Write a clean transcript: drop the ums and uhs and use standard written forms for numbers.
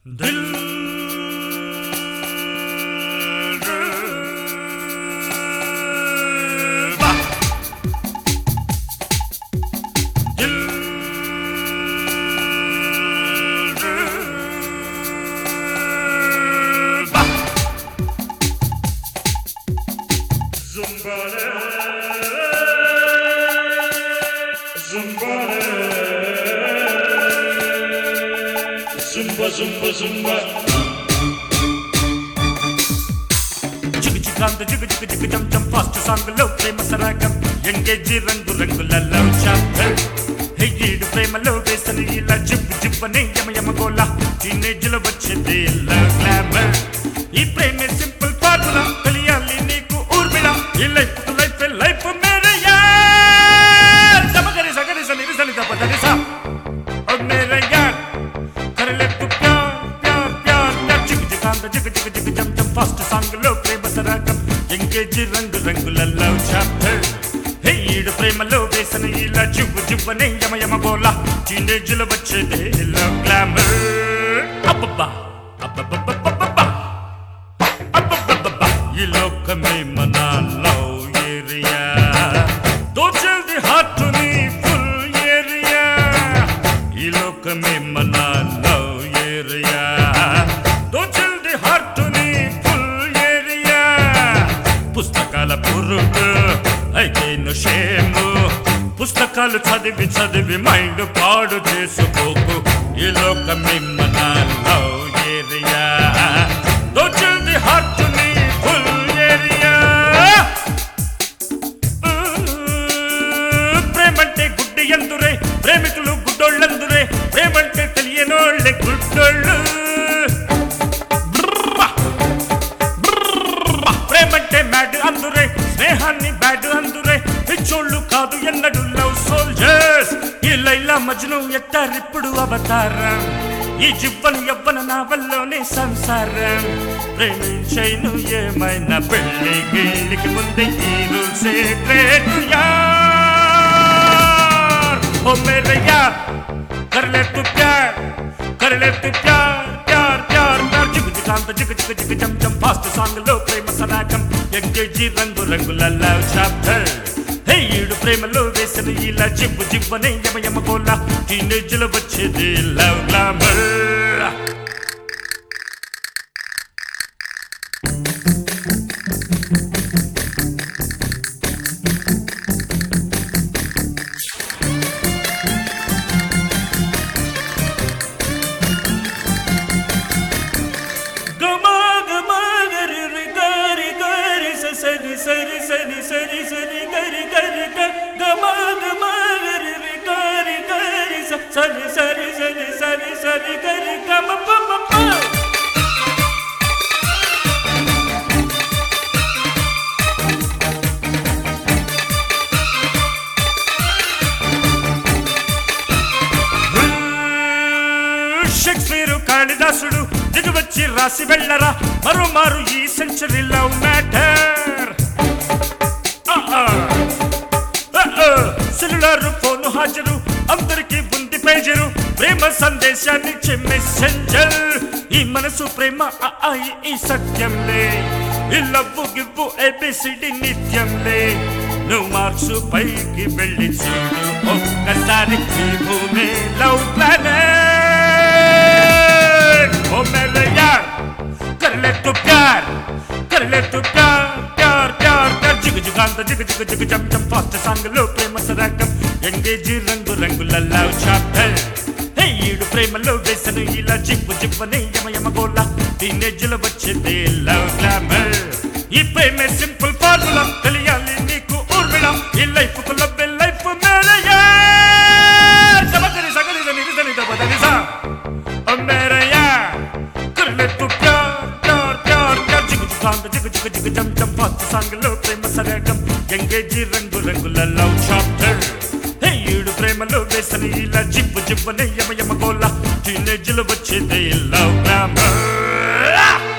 दिल Zumba, zumba, zumba. Jig jiganda, jig jig jig jump jump fast song low prema saragam. Engage rangu rangu la love chapter. Hey, yeedu prema low vesani ila jib jib bane yama yama gola. Teenage lo vachide love glamour. Ee prema simple formula. Kaliyali neeku urmila. Ee life to life mere yaar. Jamagari sagari sani risani da badari sa. Oh mere yaar. Fast song lo prema saragam engage rangu rangu la love chapter hey idu prema lo vesana ila jubu jubane yama yama bola teenage lo vachede love glamour abba ye lokame mana love area do jaldi heart to me full area ye lokame mana love area do jaldi heart to పుస్తకాల పురుగు అయితేను షేము పుస్తకాలు చదివి చదివి mind పాడు చేసుకోకు ఈ లోకమే మన లవ్ ఏరియా దోచుంది హార్ట్ ని ఫుల్ ఏరియా ప్రేమంటే గుడ్డి ఎందురే ప్రేమికులు గుడ్డోళ్ళందురే ప్రేమంటే తెలియనోళ్ళే గుడ్డోళ్ళు మ్యాడ్ అందురే స్నేహాన్ని బ్యాడ్ అందురే పిచ్చోళ్ళు కాదు ఎన్నడు లవ్ సోల్జర్స్ ఈ లైలా మజ్ను ఎత్తారిప్పుడు అవతారం ఈ జివ్వను యవ్వన నావల్లోనే సంసారం ప్రేమించైను ఏమైనా పెళ్లి గిళ్ళికి ముందే ఈ రూల్సే గ్రేట్ యార్ ఓ మేరే యార్ कर ले तू प्यार प्यार जिग जिगांत जिग जिग जिग जम जम फास्ट सॉन्ग लो प्रेम सरागम ఎంగేజీ రంగు రంగుల లవ్ చాప్టర్ హే ఈడు ప్రేమలో వేసిన ఇలా జిబ్బు జిబ్బనే యమ యమ గోలా టీనేజ్ లో వచ్చేది లవ్ గ్లామర్ సరి సరి సరి సరి సరి గరి గరి గమ గమ గరి గరి గరి సరి సరి సరి సరి సరి గరి గమ పమ ప షేక్స్పియర్ కాళిదాసుడు దిగువచ్చి రాసి వెళ్ళరా మరోమారు ఈ century love matter cellular phone హాజరు అందరికి ఉంది పేజరు ప్రేమ సందేశాన్ని ఇచ్చే మెసెంజర్ ఈ మనసు ప్రేమ ఈ సత్యంలే ఈ లవ్వు గివ్వు ఏబిసిడి నిత్యంలే నువ్వు మార్క్స్ పైకి వెళ్ళి చూడు ఒక్కసారి ఈ భూమి లవ్ ప్లానెట్ ఓ మేరే యార్ कर ले तू प्यार जिग जिगांत जिग जिग जिग जम जम फास्ट सॉन्ग लो प्रेम सरागम ఎంగేజీ రంగు రంగుల లవ్ చాప్టర్ హే ఈడు ప్రేమలో వేసిన ఇలా జిబ్బు జిబ్బనే యమ యమ గోలా టీనేజ్ లో వచ్చేది లవ్ గ్లామర్ ఈ ప్రేమే సింపుల్ ఫార్ములా తెలియాలి నీకు ఊర్మిళ ఈ లైఫ్ కు లవ్ లైఫ్ మేరే యార్ జమగరి సగరి జని రిజని ద బదలి సా ఓ మేరే యార్ कर ले तू प्यार जिग जिगांत जिग जिग जिग जम जम फास्ट सॉन्ग लो प्रेम सरागम ఎంగేజీ రంగు రంగుల లవ్ చాప్టర్ హే ఈడు ప్రేమలో వేసిన ఇలా జిబ్బు జిబ్బనే యమ యమ గోలా టీనేజ్ లో వచ్చేది లవ్ గ్లామర్